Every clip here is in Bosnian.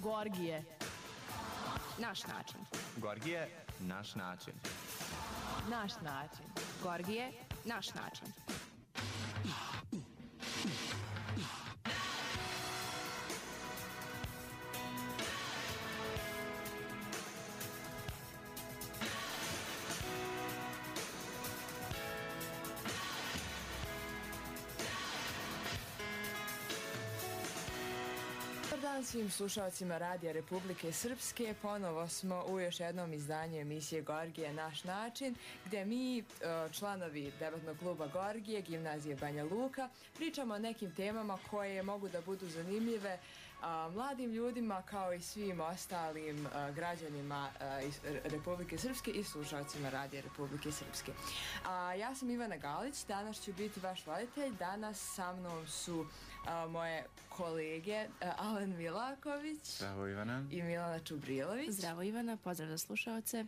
Gorgije. Naš način. Gorgije, naš način. Naš način. Gorgije, naš način. Dan svim slušalcima Radija Republike Srpske, ponovo smo u još jednom izdanju emisije Gorgije, naš način, gdje mi, članovi debatnog kluba Gorgije, gimnazije Banja Luka, pričamo o nekim temama koje mogu da budu zanimljive mladim ljudima kao i svim ostalim građanima iz Republike Srpske i slušalcima Radija Republike Srpske. Ja sam Ivana Galić, danas ću biti vaš voditelj. Danas sa mnom su moje kolege Alen Milaković. Zdravo Ivana. I Milana Čubrilović. Zdravo Ivana, pozdrav za slušaoce.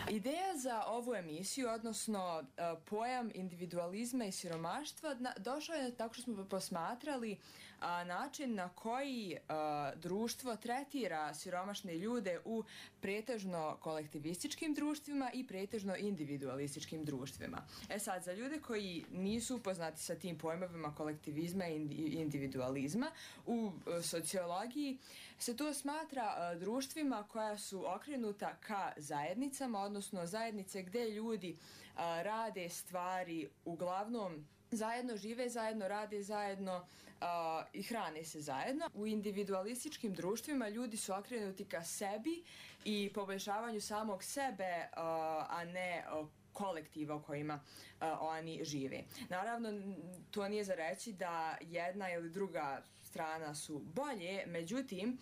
Ideja za ovu emisiju, odnosno pojam individualizma i siromaštva, došao je tako što smo posmatrali način na koji društvo tretira siromašne ljude u pretežno kolektivističkim društvima i pretežno individualističkim društvima. Sad, za ljude koji nisu upoznati sa tim pojmovima kolektivizma i individualizma, u sociologiji se to smatra društvima koja su okrenuta ka zajednicama, odnosno zajednice gde ljudi rade stvari uglavnom zajedno, žive zajedno, rade zajedno i hrane se zajedno. U individualističkim društvima ljudi su okrenuti ka sebi i poboljšavanju samog sebe, a ne kolektiva u kojima oni žive. Naravno, to nije za reći da jedna ili druga strana su bolje, međutim,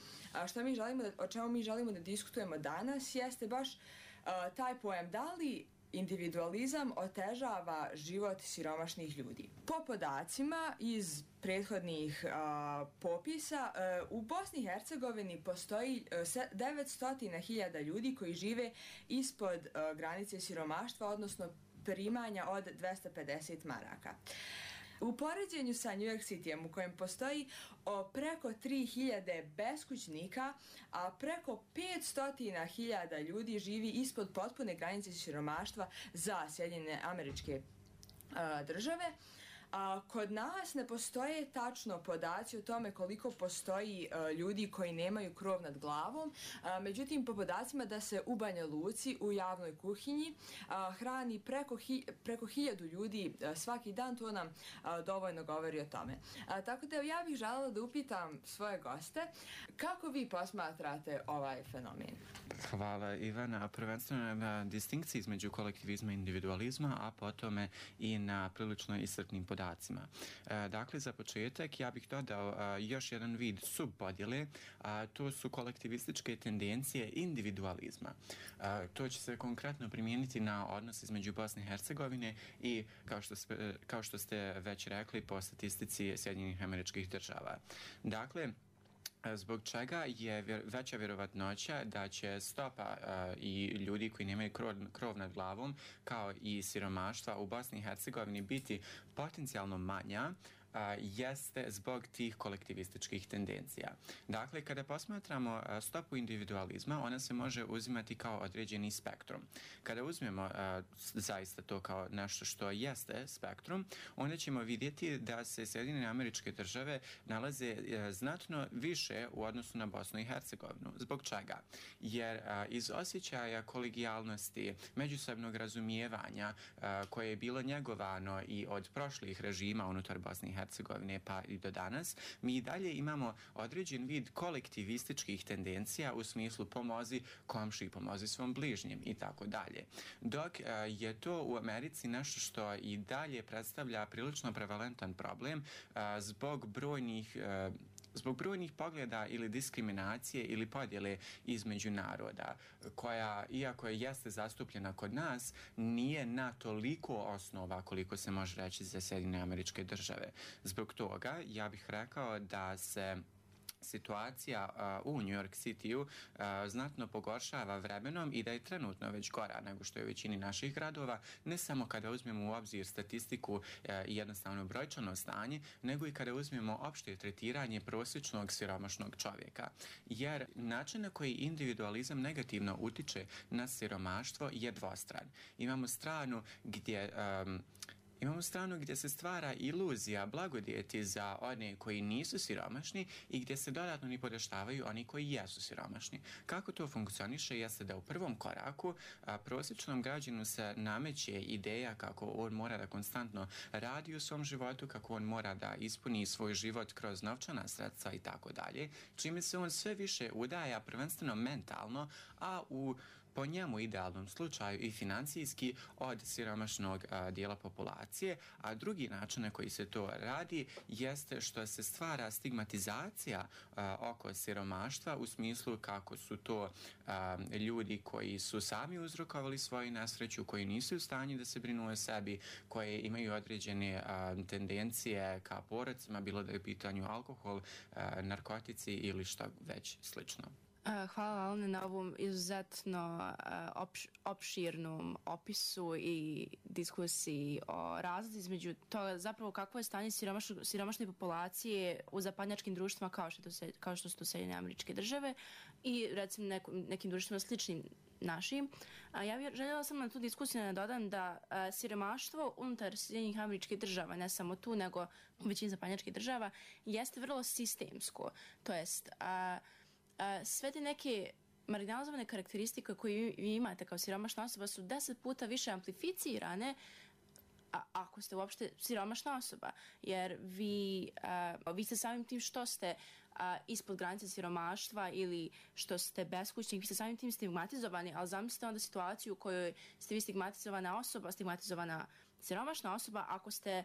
o čemu mi želimo da diskutujemo danas jeste baš taj pojam da li individualizam otežava život siromašnih ljudi. Po podacima iz prethodnih popisa, u Bosni i Hercegovini postoji 900.000 ljudi koji žive ispod granice siromaštva, odnosno primanja od 250 maraka. U poređenju sa New York Cityjem, u kojem postoji preko 3.000 beskućnika, a preko 500.000 ljudi živi ispod potpune granice siromaštva za Sjedinjene Američke Države. Kod nas ne postoje tačno podaci o tome koliko postoji ljudi koji nemaju krov nad glavom, međutim po podacima da se u Banja Luci u javnoj kuhinji hrani preko 1.000 ljudi svaki dan, to nam dovoljno govori o tome. Tako da ja bih željela da upitam svoje goste kako vi posmatrate ovaj fenomen. Hvala Ivana. Prvenstveno na distinkciji između kolektivizma i individualizma, a potom i na prilično iscrpnim podacima. Dakle, za početak ja bih dodao još jedan vid subpodjele, to su kolektivističke tendencije individualizma. To će se konkretno primijeniti na odnos između Bosne i Hercegovine i, kao što ste već rekli, po statistici Sjedinjenih Američkih Država. Dakle, zbog čega je veća vjerovatnoća da će stopa i ljudi koji nemaju krov nad glavom, kao i siromaštva u Bosni i Hercegovini biti potencijalno manja, jeste zbog tih kolektivističkih tendencija. Dakle, kada posmatramo stopu individualizma, ona se može uzimati kao određeni spektrum. Kada uzmemo zaista to kao nešto što jeste spektrum, onda ćemo vidjeti da se Sjedinjene Američke Države nalaze znatno više u odnosu na Bosnu i Hercegovinu. Zbog čega? Jer iz osjećaja kolegijalnosti, međusobnog razumijevanja koje je bilo njegovano i od prošlih režima unutar Bosne i Hercegovine pa i do danas, mi i dalje imamo određen vid kolektivističkih tendencija u smislu pomozi komšiji, pomozi svom bližnjem i tako dalje. Dok je to u Americi nešto što i dalje predstavlja prilično prevalentan problem zbog brojnih pogleda ili diskriminacije ili podjele između naroda, koja, iako jeste zastupljena kod nas, nije na toliko osnova koliko se može reći za Sjedinjene Američke Države. Zbog toga ja bih rekao da se situacija u New York City-u znatno pogoršava vremenom i da je trenutno već gora nego što je u većini naših gradova, ne samo kada uzmemo u obzir statistiku i jednostavno brojčano stanje, nego i kada uzmemo opšte tretiranje prosječnog siromašnog čovjeka. Jer način na koji individualizam negativno utiče na siromaštvo je dvostran. Imamo stranu gdje se stvara iluzija blagodjeti za one koji nisu siromašni i gdje se dodatno ni podeštavaju oni koji jesu siromašni. Kako to funkcioniše jeste da u prvom koraku prosječnom građanu se nameće ideja kako on mora da konstantno radi u svom životu, kako on mora da ispuni svoj život kroz novčana sredstva i tako dalje, čime se on sve više udaja prvenstveno mentalno, a po njemu idealnom slučaju i financijski od siromašnog dijela populacije, a drugi način na koji se to radi jeste što se stvara stigmatizacija oko siromaštva u smislu kako su to ljudi koji su sami uzrokovali svoju nesreću, koji nisu u stanju da se brinu o sebi, koje imaju određene tendencije ka porodcima, bilo da je u pitanju alkohol, narkotici ili što već slično. Hvala Alene na ovom izuzetno opširnom opisu i diskusiji o razlici između toga zapravo kakvo je stanje siromašne populacije u zapadnjačkim društvima kao što su to Sjedinjene Američke Države i recimo nekim društvima sličnim našim. Ja bih željela sam na tu diskusiju da dodam da siromaštvo unutar Sjedinjenih Američkih Država, ne samo tu nego u većini zapadnjačkih država, jeste vrlo sistemsko. To jest, sve te neke marginalizovane karakteristike koje vi imate kao siromašna osoba su 10 puta više amplificirane ako ste uopšte siromašna osoba, jer vi ste samim tim što ste ispod granice siromaštva ili što ste beskućnik, vi ste samim tim stigmatizovani, ali zamislite onda situaciju u kojoj ste vi stigmatizovana siromašna osoba ako ste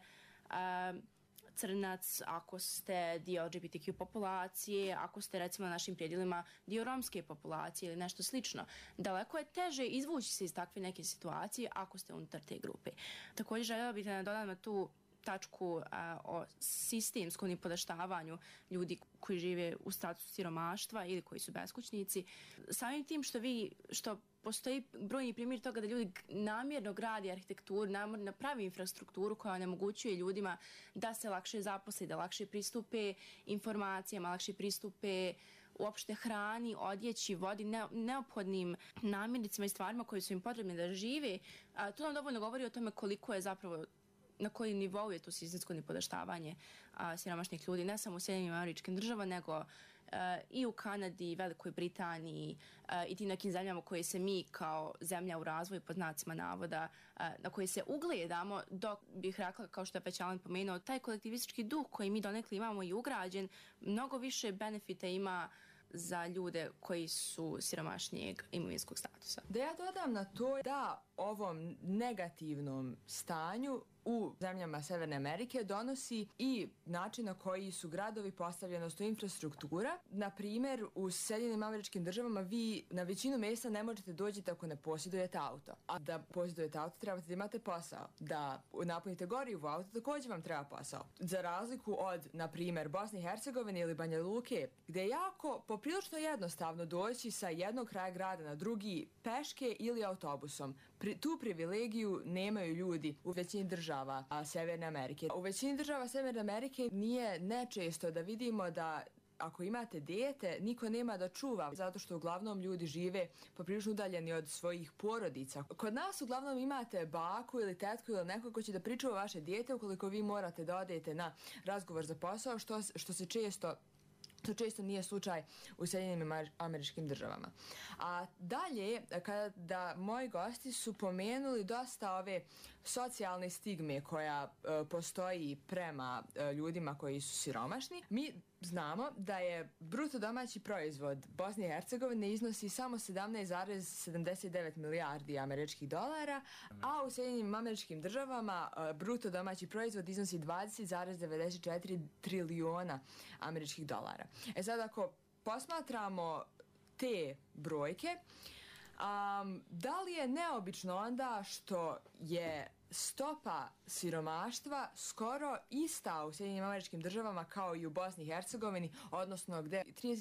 crnac, ako ste dio LGBTQ populacije, ako ste recimo na našim predjelima dio romske populacije ili nešto slično. Daleko je teže izvući se iz takve neke situacije ako ste unutar te grupe. Također željela bih da dodam na tu tačku o sistemskom nipodaštavanju ljudi koji žive u statusu siromaštva ili koji su beskućnici. Samim tim što postoji brojni primjer toga da ljudi namjerno grade arhitekturu, namjerno pravi infrastrukturu koja onemogućuje ljudima da se lakše zaposle, da lakše pristupe informacijama, lakše pristupe uopšte hrani, odjeći, vodi, neophodnim namirnicama i stvarima koje su im potrebne da žive. To nam dovoljno govori o tome koliko je zapravo na koji nivou je to sistemsko nipodaštavanje siromašnih ljudi, ne samo u Sjedinjenim Američkim Državama, nego i u Kanadi, Velikoj Britaniji i tim nekim zemljama koje se mi kao zemlja u razvoju pod znacima navoda, na koje se ugledamo, dok bih rekla, kao što je već Alen pomenuo, taj kolektivistički duh koji mi donekle imamo i ugrađen, mnogo više benefita ima za ljude koji su siromašnijeg imovinskog statusa. Da ja dodam na to da ovom negativnom stanju u zemljama Severne Amerike donosi i način na koji su gradovi postavljeni, odnosno infrastruktura. Na primjer, u Sjedinjenim Američkim Državama vi na većinu mjesta ne možete doći ako ne posjedujete auto. A da posjedujete auto trebate da imate posao. Da napunite gorivo u auto također vam treba posao. Za razliku od, na primjer, Bosne i Hercegovine ili Banja Luke, gdje je jako poprilično jednostavno doći sa jednog kraja grada na drugi peške ili autobusom. Tu privilegiju nemaju ljudi u većini država Severne Amerike. U većini država Severne Amerike nije nečesto da vidimo da ako imate dijete, niko nema da čuva, zato što uglavnom ljudi žive poprilično udaljeni od svojih porodica. Kod nas uglavnom imate baku ili tetku ili neko ko će da pričuva vaše dijete ukoliko vi morate da odete na razgovor za posao, što se često nije slučaj u Sjedinjenim Američkim Državama. A dalje, kada moji gosti su pomenuli dosta ove socijalne stigme koja postoji prema ljudima koji su siromašni, mi znamo da je bruto domaći proizvod Bosne i Hercegovine iznosi samo 17,79 milijardi američkih dolara, a u Sjedinjenim Američkim Državama bruto domaći proizvod iznosi 20,94 trilijona američkih dolara. Sad ako posmatramo te brojke, da li je neobično onda što je stopa siromaštva skoro ista u Sjedinjenim Američkim Državama kao i u Bosni i Hercegovini, odnosno gdje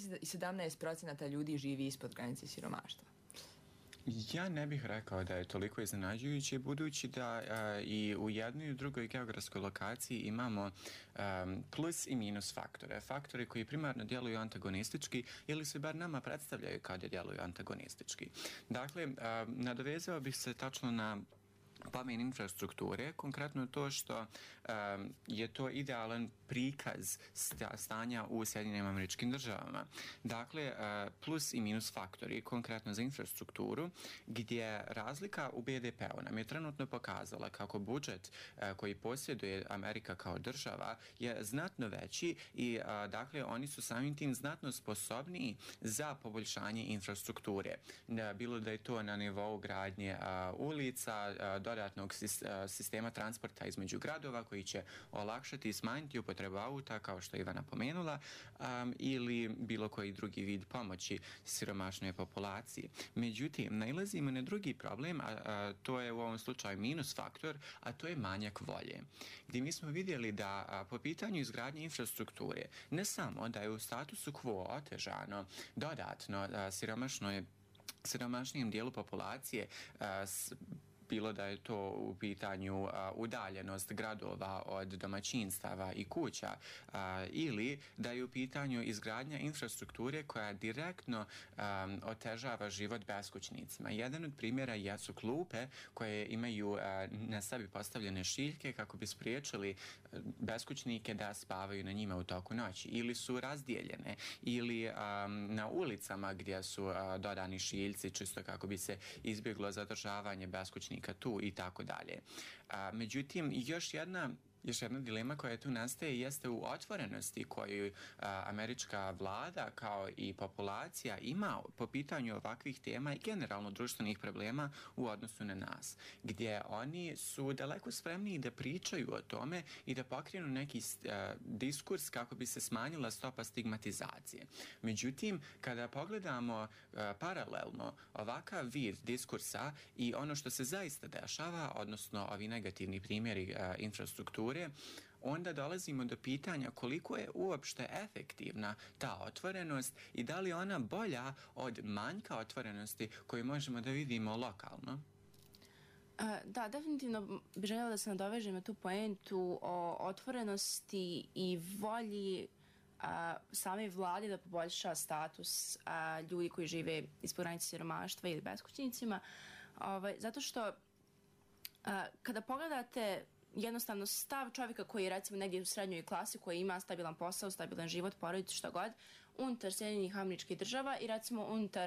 17% ljudi živi ispod granice siromaštva? Ja ne bih rekao da je toliko iznenađujuće, budući da i u jednoj i u drugoj geografskoj lokaciji imamo plus i minus faktore. Faktore koji primarno djeluju antagonistički ili se bar nama predstavljaju kada djeluju antagonistički. Dakle, nadovezao bih se tačno na pomen infrastrukture, konkretno to što je to idealan prikaz stanja u Sjedinjenim Američkim Državama. Dakle, plus i minus faktori, konkretno za infrastrukturu, gdje razlika u BDP-u nam je trenutno pokazala kako budžet koji posjeduje Amerika kao država je znatno veći i dakle oni su samim tim znatno sposobniji za poboljšanje infrastrukture. Bilo da je to na nivou gradnje ulica, dodatnog sistema transporta između gradova koji će olakšati i smanjiti upotrebu auta, kao što je Ivana pomenula, ili bilo koji drugi vid pomoći siromašnoj populaciji. Međutim, nailazimo na drugi problem, a to je u ovom slučaju minus faktor, a to je manjak volje. Gdje mi smo vidjeli da po pitanju izgradnje infrastrukture, ne samo da je u statusu quo otežano dodatno siromašnijem dijelu populacije, bilo da je to u pitanju udaljenost gradova od domaćinstava i kuća, ili da je u pitanju izgradnja infrastrukture koja direktno otežava život beskućnicima. Jedan od primjera jesu klupe koje imaju na sebi postavljene šiljke kako bi spriječili beskućnike da spavaju na njima u toku noći, ili su razdijeljene, ili na ulicama gdje su dodani šiljci čisto kako bi se izbjeglo zadržavanje beskućnika tu i tako dalje. Međutim, još jedna dilema koja tu nastaje jeste u otvorenosti koju američka vlada kao i populacija ima po pitanju ovakvih tema i generalno društvenih problema u odnosu na nas, gdje oni su daleko spremniji da pričaju o tome i da pokrenu neki diskurs kako bi se smanjila stopa stigmatizacije. Međutim, kada pogledamo paralelno ovakav vid diskursa i ono što se zaista dešava, odnosno ovi negativni primjeri infrastrukture, onda dolazimo do pitanja koliko je uopšte efektivna ta otvorenost i da li je ona bolja od manjka otvorenosti koju možemo da vidimo lokalno. Da, definitivno bih željela da se nadovežem na tu poentu o otvorenosti i volji same vlade da poboljša status ljudi koji žive ispod granice siromaštva ili beskućnicima. Zato što kada pogledate jednostavno stav čovjeka koji je recimo negdje u srednjoj klasi, koji ima stabilan posao, stabilan život, porodicu, šta god, unutar Sjedinjenih Američkih Država i recimo unutar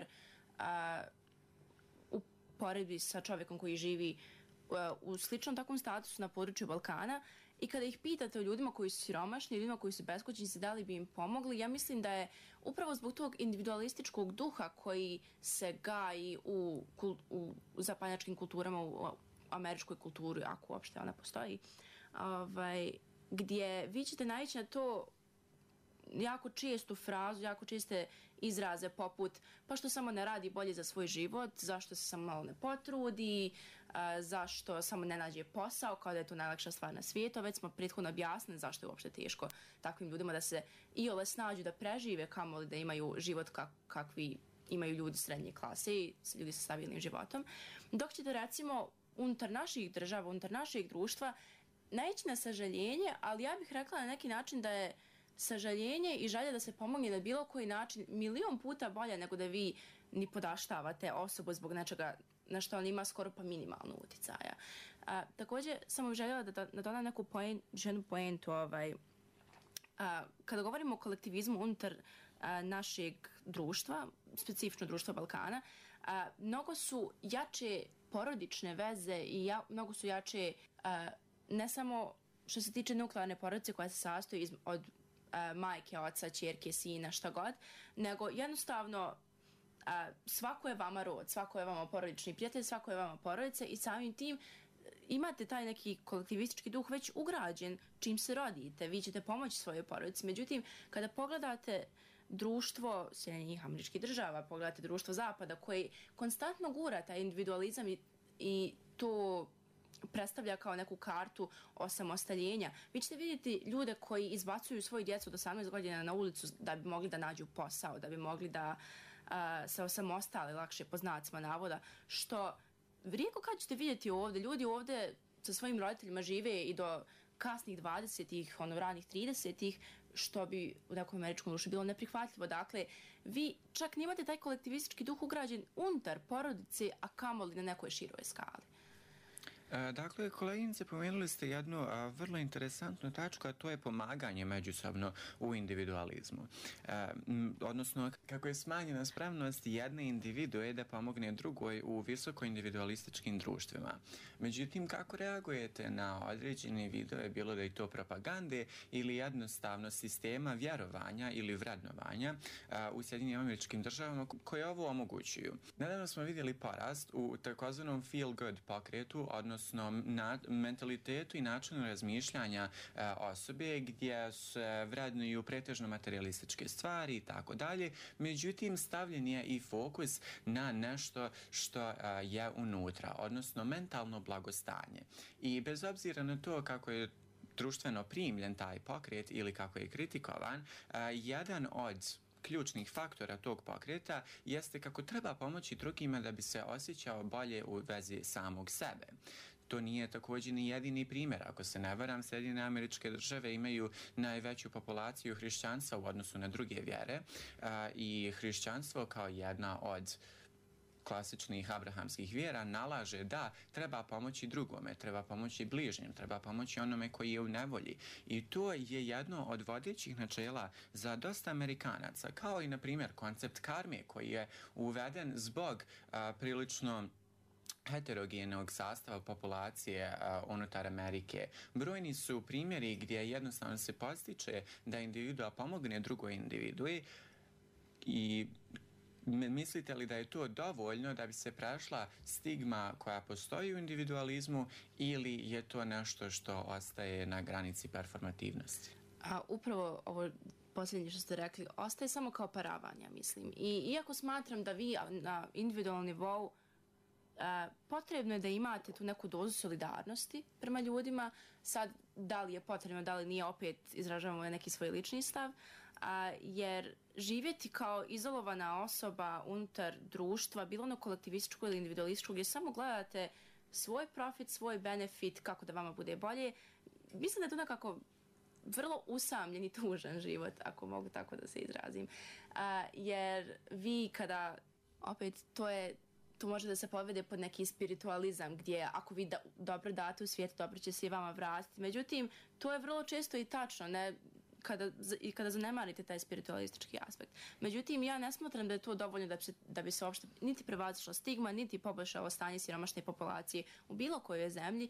u poredbi sa čovjekom koji živi u sličnom takvom statusu na području Balkana, i kada ih pitate o ljudima koji su siromašni, ljudima koji su beskućnici, da li bi im pomogli, ja mislim da je upravo zbog tog individualističkog duha koji se gaji u zapadnjačkim kulturama, u američkoj kulturi, ako uopšte ona postoji, gdje vi ćete naići na to jako čestu frazu, jako česte izraze poput pa što samo ne radi bolje za svoj život, zašto se samo malo ne potrudi, zašto samo ne nađe posao, kao da je to najlakša stvar na svijetu. Već smo prethodno objasnili zašto je uopšte teško takvim ljudima da se iole snađu da prežive, kamoli da imaju život kakvi imaju ljudi srednje klase i ljudi sa stabilnim životom. Dok ćete recimo unutar naših država, unutar naših društva naići na sažaljenje, ali ja bih rekla na neki način da je sažaljenje i želja da se pomogne na bilo koji način milion puta bolje nego da vi ni podaštavate osobu zbog nečega na što on ima skoro pa minimalno uticaja. Također sam željela da dodam neku jednu poentu. Kada govorimo o kolektivizmu unutar našeg društva, specifično društva Balkana, mnogo su jače porodične veze i mnogo su jače ne samo što se tiče nuklearne porodice koja se sastoji od majke, oca, ćerke, sina, šta god, nego jednostavno svako je vama rod, svako je vama porodični prijatelj, svako je vama porodica i samim tim imate taj neki kolektivistički duh već ugrađen čim se rodite. Vi ćete pomoći svojoj porodici. Međutim, kada pogledate društvo Sjedinjenih Američkih Država, pogledate društvo Zapada koji konstantno gura taj individualizam i to predstavlja kao neku kartu osamostaljenja. Vi ćete vidjeti ljude koji izbacuju svoju djecu do 18 godina na ulicu da bi mogli da nađu posao, da bi mogli da se osamostale lakše po znacima navoda, što rijetko kad ćete vidjeti ovdje. Ljudi ovdje sa svojim roditeljima žive i do kasnih 20-ih, ranih 30-ih, što bi u nekom američkom društvu bilo neprihvatljivo. Dakle, vi čak nimate taj kolektivistički duh ugrađen unutar porodice, a kamoli na nekoj široj skali. Dakle, koleginice, pomenuli ste jednu vrlo interesantnu tačku, a to je pomaganje međusobno u individualizmu. Odnosno, kako je smanjena spremnost jedne individue da pomogne drugoj u visoko individualističkim društvima. Međutim, kako reagujete na određene vidove, bilo da je to propagande ili jednostavno sistema vjerovanja ili vrednovanja u Sjedinjenim Američkim Državama koje ovo omogućuju? Nedavno smo vidjeli porast u takozvanom feel good pokretu, odnosno odnosno mentalitetu i načinu razmišljanja osobe gdje se vrednuju pretežno materialističke stvari i tako dalje. Međutim, stavljen je i fokus na nešto što je unutra, odnosno mentalno blagostanje. I bez obzira na to kako je društveno primljen taj pokret ili kako je kritikovan, jedan od ključnih faktora tog pokreta jeste kako treba pomoći drugima da bi se osjećao bolje u vezi samog sebe. To nije također ni jedini primjer. Ako se ne varam, Sjedinjene Američke Države imaju najveću populaciju hrišćanstva u odnosu na druge vjere i hrišćanstvo kao jedna od klasičnih abrahamskih vjera nalaže da treba pomoći drugome, treba pomoći bližnjem, treba pomoći onome koji je u nevolji. I to je jedno od vodećih načela za dosta Amerikanaca, kao i, na primjer, koncept karme koji je uveden zbog prilično heterogenog sastava populacije unutar Amerike. Brojni su primjeri gdje jednostavno se postiče da individua pomogne drugoj individui i mislite li da je to dovoljno da bi se prešla stigma koja postoji u individualizmu ili je to nešto što ostaje na granici performativnosti? Upravo ovo posljednje što ste rekli, ostaje samo kao paravanja, mislim. I iako smatram da vi na individualnom nivou potrebno je da imate tu neku dozu solidarnosti prema ljudima, sad da li je potrebno, da li nije, opet izražavamo neki svoj lični stav, jer živjeti kao izolovana osoba unutar društva, bilo ono kolektivističko ili individualističko, gdje samo gledate svoj profit, svoj benefit, kako da vama bude bolje, mislim da je to nekako vrlo usamljen i tužan život, ako mogu tako da se izrazim. Jer vi kada, opet, to može da se povede pod neki spiritualizam gdje ako vi dobro date u svijetu, dobro će se i vama vratiti. Međutim, to je vrlo često i tačno, ne kada zanemarite taj spiritualistički aspekt. Međutim, ja ne smatram da je to dovoljno da bi se uopšte niti prevazišla stigma, niti poboljšalo stanje siromašne populacije u bilo kojoj zemlji,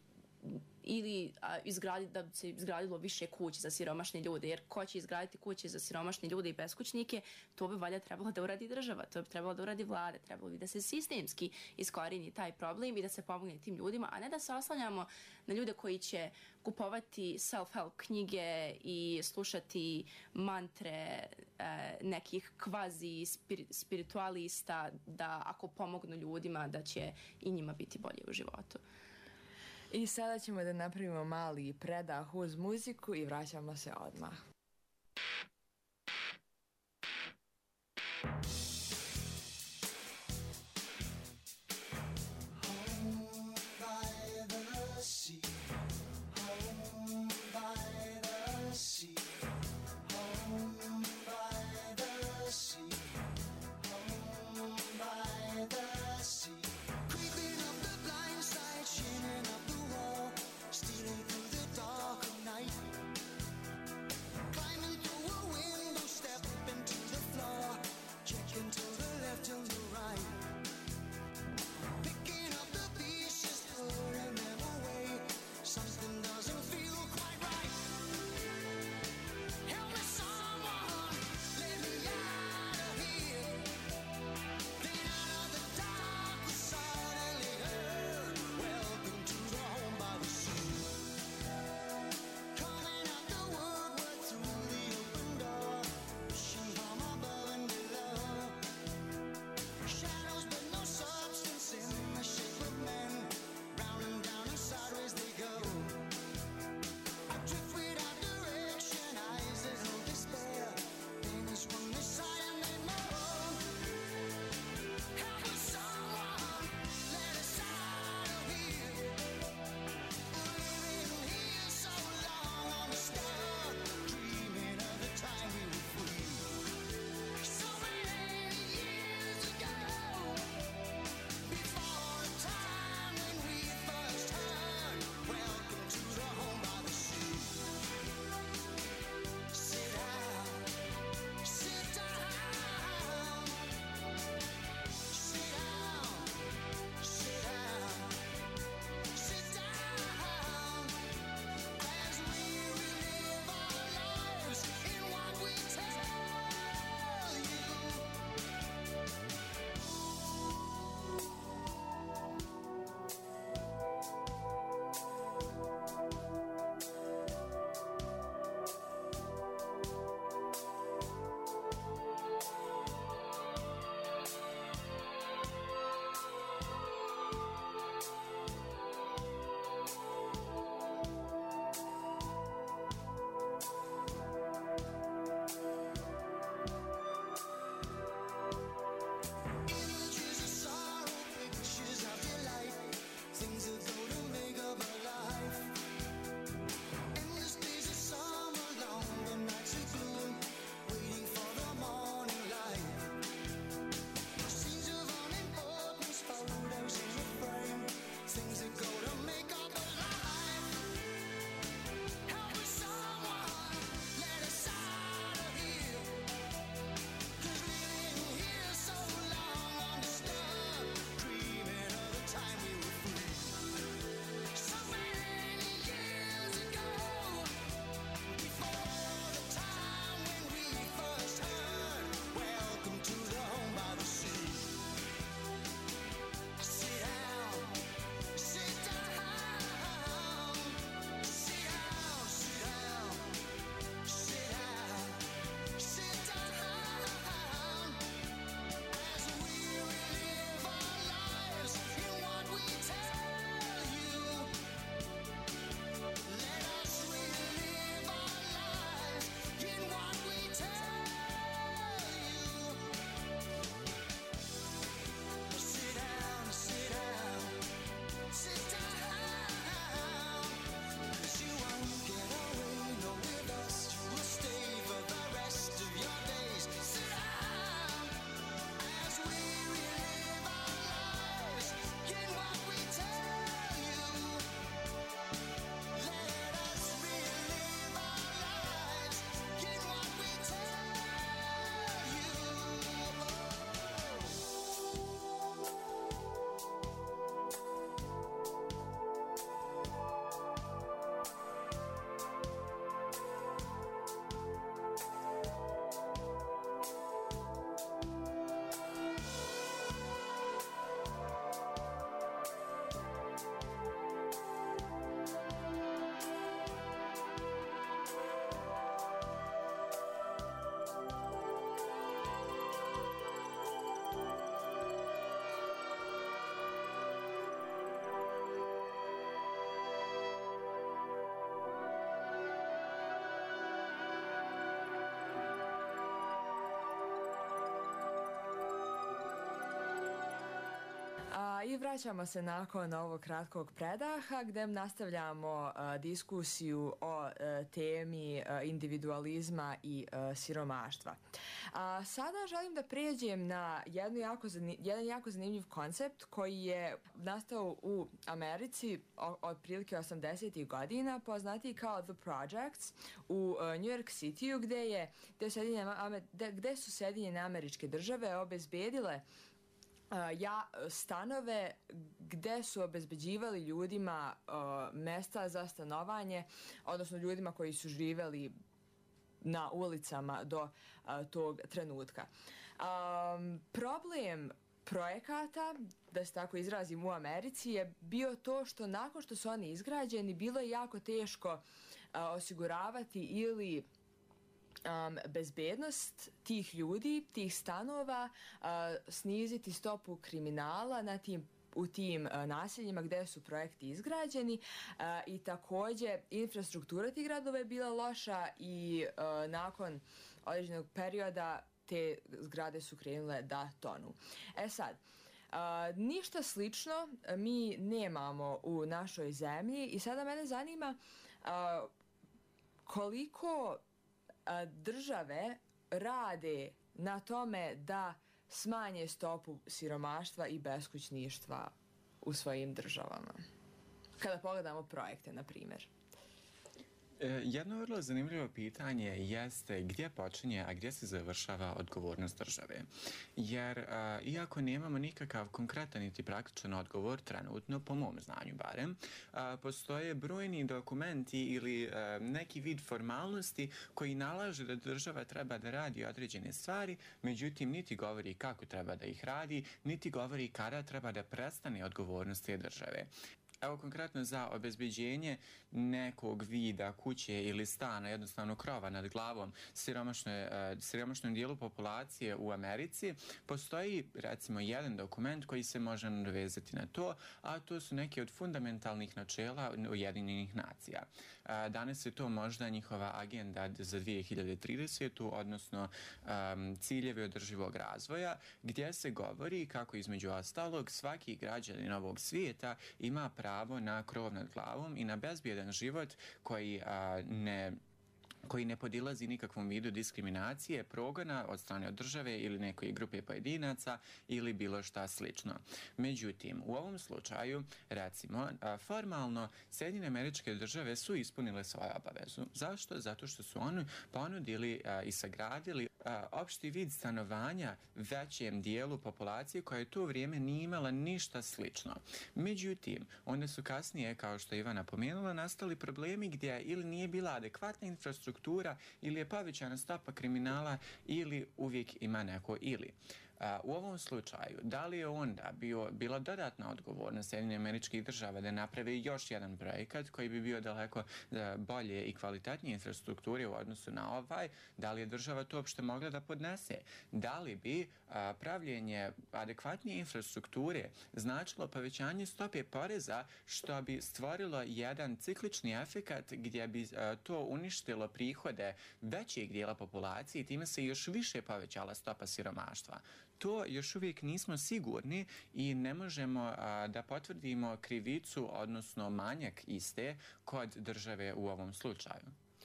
ili da bi se izgradilo više kuće za siromašne ljude, jer ko će izgraditi kuće za siromašne ljude i beskućnike, to bi valjda trebalo da uradi država, to bi trebalo da uradi vlada, trebalo bi da se sistemski iskorini taj problem i da se pomogne tim ljudima, a ne da se oslanjamo na ljude koji će kupovati self-help knjige i slušati mantre nekih kvazi spiritualista da ako pomognu ljudima da će i njima biti bolje u životu. I sada ćemo da napravimo mali predah uz muziku i vraćamo se odmah. I vraćamo se nakon ovog kratkog predaha gdje nastavljamo diskusiju o temi individualizma i siromaštva. Sada želim da prijeđem na jedan jako zanimljiv koncept koji je nastao u Americi otprilike 80. godina, poznatiji kao The Projects u New York Cityu, gdje su Sjedinjene Američke Države obezbedile stanove gde su obezbeđivali ljudima mesta za stanovanje, odnosno ljudima koji su živjeli na ulicama do tog trenutka. Problem projekata, da se tako izrazim, u Americi je bio to što nakon što su oni izgrađeni bilo je jako teško osiguravati ili bezbednost tih ljudi, tih stanova, sniziti stopu kriminala u tim naseljima gdje su projekti izgrađeni i također infrastruktura tih gradova je bila loša i nakon određenog perioda te zgrade su krenule da tonu. Sad, ništa slično mi nemamo u našoj zemlji i sada mene zanima koliko države rade na tome da smanje stopu siromaštva i beskućništva u svojim državama. Kada pogledamo projekte, na primjer. Jedno vrlo zanimljivo pitanje jeste gdje počinje, a gdje se završava odgovornost države. Jer iako nemamo nikakav konkretan niti praktičan odgovor trenutno, po mom znanju barem, postoje brojni dokumenti ili neki vid formalnosti koji nalažu da država treba da radi određene stvari, međutim niti govori kako treba da ih radi, niti govori kada treba da prestane odgovornost te države. Evo konkretno za obezbeđenje nekog vida kuće ili stana, jednostavno krova nad glavom siromašnom dijelu populacije u Americi, postoji recimo jedan dokument koji se može nadovezati na to, a to su neke od fundamentalnih načela Ujedinjenih nacija. Danas je to možda njihova agenda za 2030, odnosno ciljevi održivog razvoja, gdje se govori kako između ostalog svaki građanin ovog svijeta ima pravo na krov nad glavom i na bezbjedan život koji ne podilazi nikakvom vidu diskriminacije, progona od strane od države ili nekoj grupe pojedinaca ili bilo šta slično. Međutim, u ovom slučaju, recimo, formalno Sjedinjene Američke Države su ispunile svoju obavezu. Zašto? Zato što su oni ponudili i sagradili opšti vid stanovanja većem dijelu populacije koja je to vrijeme nije imala ništa slično. Međutim, onda su kasnije, kao što je Ivana pomenula, nastali problemi gdje ili nije bila adekvatna infrastruktura ili je povećana stopa kriminala ili uvijek ima neko ili. U ovom slučaju, da li je onda bila dodatna odgovornost Sjedinjenih Američkih Država da naprave još jedan projekat koji bi bio daleko bolje i kvalitetnije infrastrukture u odnosu na ovaj, da li je država to uopšte mogla da podnese? Da li bi pravljenje adekvatnije infrastrukture značilo povećanje stope poreza što bi stvorilo jedan ciklični efekat gdje bi to uništilo prihode većeg dijela populacije i time se još više povećala stopa siromaštva? To još uvijek nismo sigurni i ne možemo da potvrdimo krivicu, odnosno manjak iste kod države u ovom slučaju.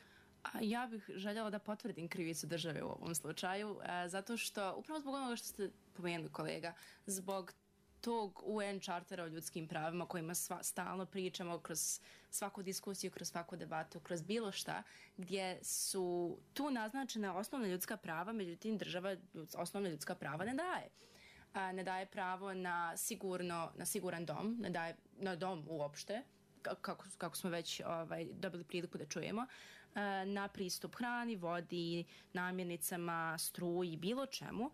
Ja bih željela da potvrdim krivicu države u ovom slučaju, zato što, upravo zbog onoga što ste pomenuli, kolega, zbog tog UN čartera o ljudskim pravima kojima stalno pričamo kroz svaku diskusiju, kroz svaku debatu, kroz bilo šta, gdje su tu naznačena osnovna ljudska prava, međutim država osnovna ljudska prava ne daje. Ne daje pravo na siguran dom, ne daje na dom uopšte, kako smo već dobili priliku da čujemo, na pristup hrani, vodi, namirnicama, struji, bilo čemu.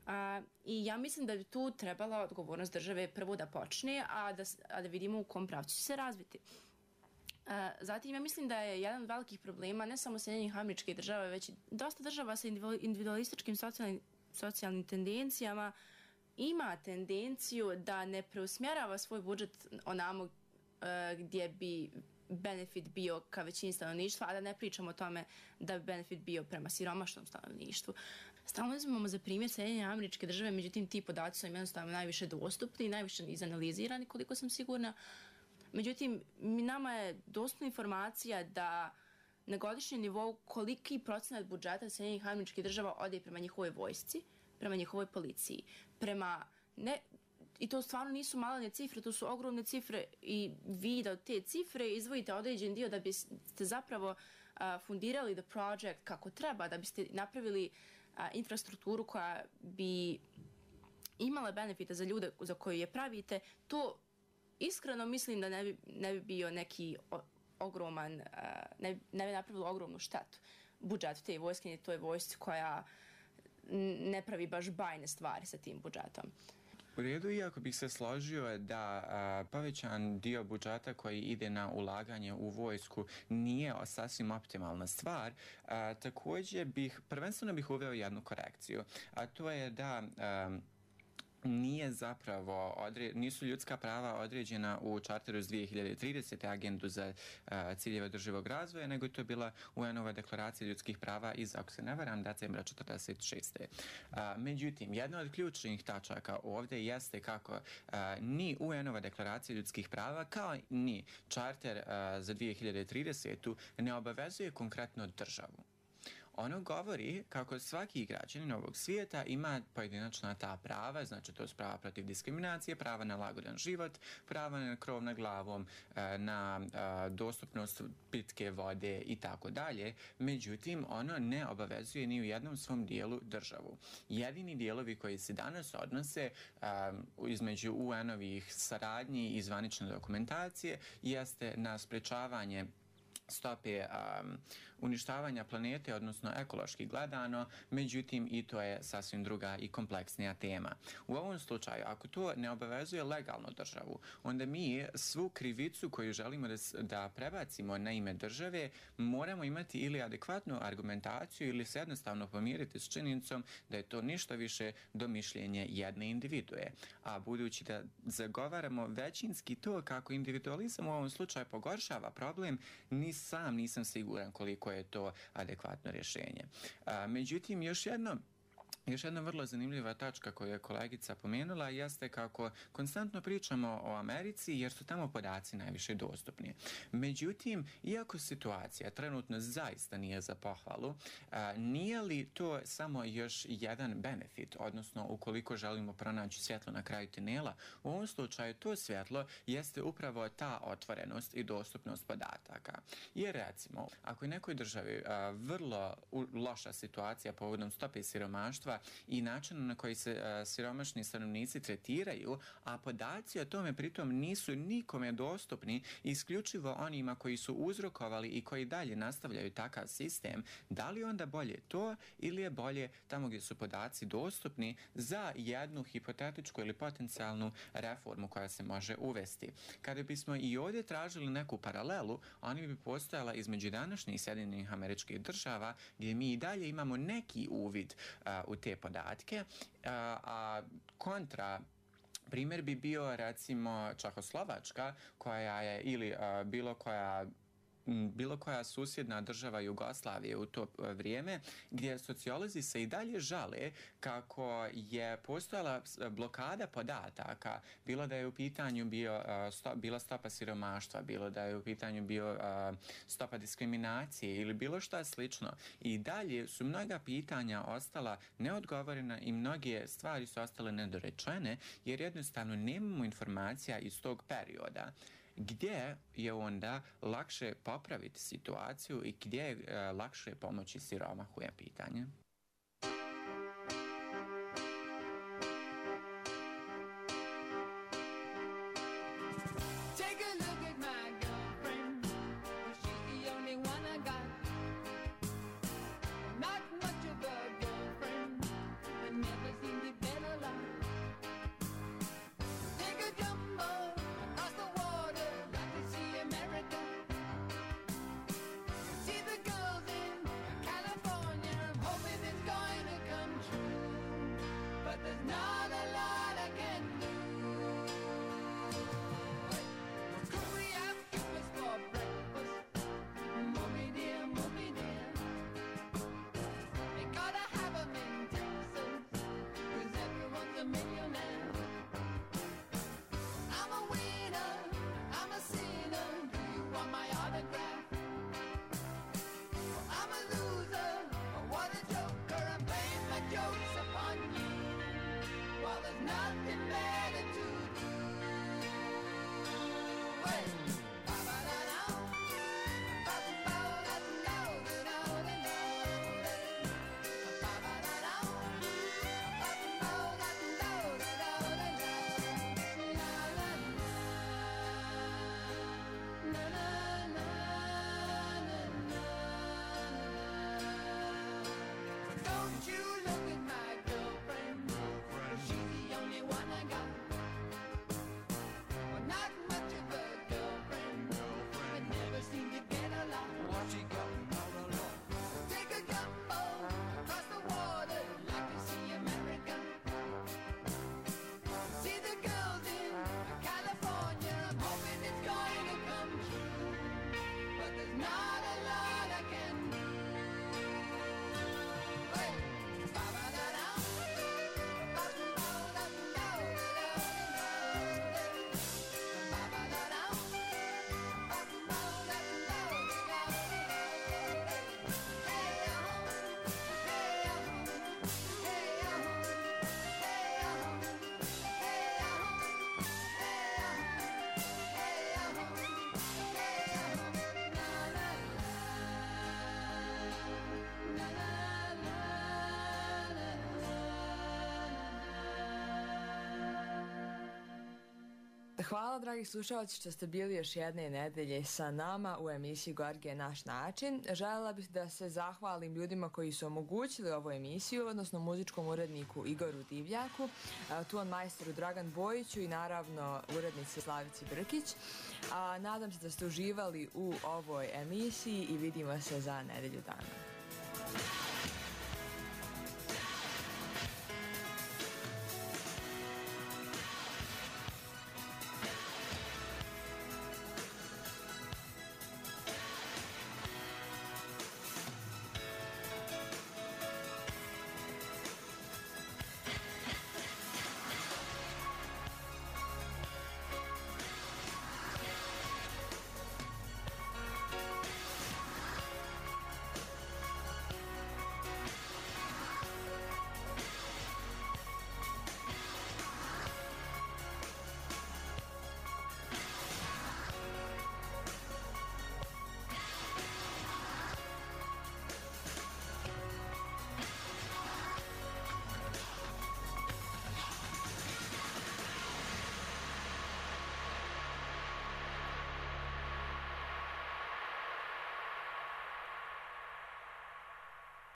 I ja mislim da bi tu trebala odgovornost države prvo da počne, a da vidimo u kom pravcu će se razviti. Zatim, ja mislim da je jedan od velikih problema ne samo Sjedinjenih Američkih Država, već i dosta država sa individualističkim socijalnim tendencijama ima tendenciju da ne preusmjerava svoj budžet onamo gdje bi benefit bio ka većini stanovništva, a da ne pričamo o tome da bi benefit bio prema siromašnom stanovništvu. Stalno uzimamo za primjer Sjedinjene Američke Države, međutim ti podaci su im jednostavno najviše dostupni i najviše izanalizirani, koliko sam sigurna. Međutim, nama je dostupna informacija da na godišnjem nivou koliki procenat budžeta Sjedinjenih Američkih Država ode prema njihovoj vojsci, prema njihovoj policiji, i to stvarno nisu malene cifre, to su ogromne cifre i vi da od te cifre izdvojite određen dio da biste zapravo fundirali the project kako treba, da biste napravili infrastrukturu koja bi imala benefita za ljude za koje je pravite, to iskreno mislim da ne bi bio neki ogroman, ne bi napravilo ogromnu štetu budžetu te vojske, to je vojska koja ne pravi baš bajne stvari sa tim budžetom. U redu, iako bih se složio da povećan dio budžeta koji ide na ulaganje u vojsku nije sasvim optimalna stvar, također prvenstveno bih uveo jednu korekciju, a to je da nisu ljudska prava određena u Čarteru iz 2030. agendu za ciljeve održivog razvoja, nego je to bila UN-ova deklaracija ljudskih prava iz, ako se ne varam, decembra 1946. Međutim, jedna od ključnih tačaka ovdje jeste kako ni UN-ova deklaracija ljudskih prava kao ni Čarter za 2030. ne obavezuje konkretno državu. Ono govori kako svaki građanin ovog svijeta ima pojedinačna ta prava, znači to su prava protiv diskriminacije, prava na lagodan život, prava na krov nad glavom, na dostupnost pitke vode i tako dalje. Međutim, ono ne obavezuje ni u jednom svom dijelu državu. Jedini dijelovi koji se danas odnose između UN-ovih saradnji i zvanične dokumentacije jeste na sprečavanje stope uništavanja planete, odnosno ekološki gledano, međutim i to je sasvim druga i kompleksnija tema. U ovom slučaju, ako to ne obavezuje legalnu državu, onda mi svu krivicu koju želimo da prebacimo na ime države moramo imati ili adekvatnu argumentaciju ili se jednostavno pomiriti s činjenicom da je to ništa više domišljenje jedne individue. A budući da zagovaramo većinski to kako individualizam u ovom slučaju pogoršava problem, ni sam nisam siguran koliko je to adekvatno rješenje. Međutim, još jedna vrlo zanimljiva tačka koju je kolegica pomenula jeste kako konstantno pričamo o Americi jer su tamo podaci najviše dostupni. Međutim, iako situacija trenutno zaista nije za pohvalu, nije li to samo još jedan benefit, odnosno ukoliko želimo pronaći svjetlo na kraju tunela, u ovom slučaju to svjetlo jeste upravo ta otvorenost i dostupnost podataka. Jer recimo, ako je nekoj državi vrlo loša situacija povodom stope siromaštva i način na koji se siromašni stanovnici tretiraju, a podaci o tome pritom nisu nikome dostupni, isključivo onima koji su uzrokovali i koji dalje nastavljaju takav sistem, da li onda bolje to ili je bolje tamo gdje su podaci dostupni za jednu hipotetičku ili potencijalnu reformu koja se može uvesti? Kada bismo i ovdje tražili neku paralelu, oni bi postojala između današnjih Sjedinjenih Američkih Država, gdje mi i dalje imamo neki uvid u te podatke, a kontra primjer bi bio recimo Čehoslovačka, koja je ili bilo koja susjedna država Jugoslavije u to vrijeme, gdje sociolozi se i dalje žale kako je postojala blokada podataka, bilo da je u pitanju bila stopa siromaštva, bilo da je u pitanju bio stopa diskriminacije ili bilo šta slično. I dalje su mnoga pitanja ostala neodgovorena i mnoge stvari su ostale nedorečene jer jednostavno nemamo informacija iz tog perioda. Gdje je onda lakše popraviti situaciju i gdje je lakše pomoći siromahu je pitanje. Hoping Hvala, dragi slušalci, što ste bili još jedne nedelje sa nama u emisiji Gorgije naš način. Želela bih da se zahvalim ljudima koji su omogućili ovu emisiju, odnosno muzičkom uredniku Igoru Divljaku, ton majstoru Dragan Bojiću i naravno urednici Slavici Brkić. Nadam se da ste uživali u ovoj emisiji i vidimo se za nedelju dana.